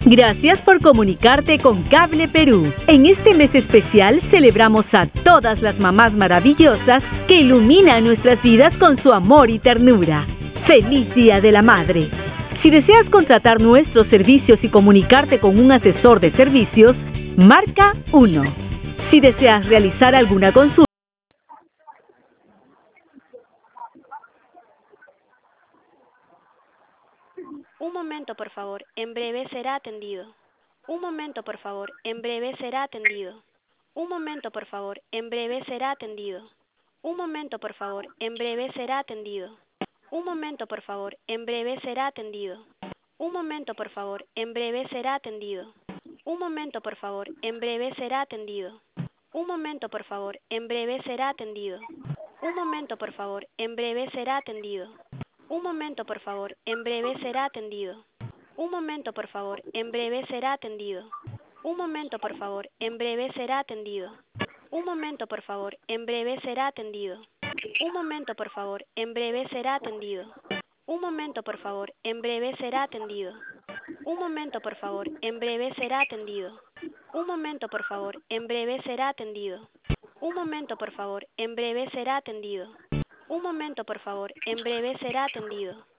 Gracias por comunicarte con Cable Perú. En este mes especial celebramos a todas las mamás maravillosas que iluminan nuestras vidas con su amor y ternura. ¡Feliz Día de la Madre! Si deseas contratar nuestros servicios y comunicarte con un asesor de servicios, marca 1. Si deseas realizar alguna consulta, Un momento, por favor. En breve será atendido. Un momento, por favor. En breve será atendido. Un momento, por favor. En breve será atendido. Un momento, por favor. En breve será atendido. Un momento, por favor. En breve será atendido. Un momento, por favor. En breve será atendido. Un momento, por favor. En breve será atendido. Un momento, por favor. En breve será atendido. Un momento, por favor. En breve será atendido. Un momento, por favor. En breve será atendido. Un momento, por favor. En breve será atendido. Un momento, por favor. En breve será atendido. Un momento, por favor. En breve será atendido. Un momento, por favor. En breve será atendido. Un momento, por favor. En breve será atendido. Un momento, por favor. En breve será atendido. Un momento, por favor. En breve será atendido. Un momento, por favor. En breve será atendido. Un momento, por favor. En breve será atendido.